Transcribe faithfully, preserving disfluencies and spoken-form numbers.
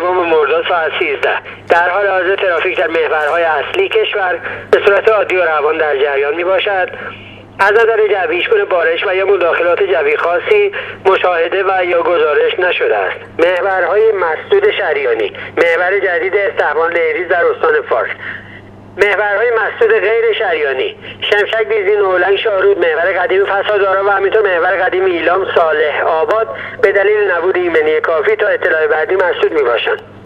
سوم مرداد ساعت سیزده. در حال حاضر ترافیک در محورهای اصلی کشور به صورت عادی و روان در جریان می باشد. از نظر جوی هیچگونه بارش و یا مداخلات جوی خاصی مشاهده و یا گزارش نشده است. محورهای مسدود شریانی، محور جدید استحوان لهریز در استان فارس، محورهای مسدود غیر شریانی، شمشک بیزی، نولنگ، شاهرود، محور قدیم فسادارا و همینطور محور قدیم ایلام صالح آباد به دلیل نبود ایمنی کافی تا اطلاع بعدی مسدود می باشند.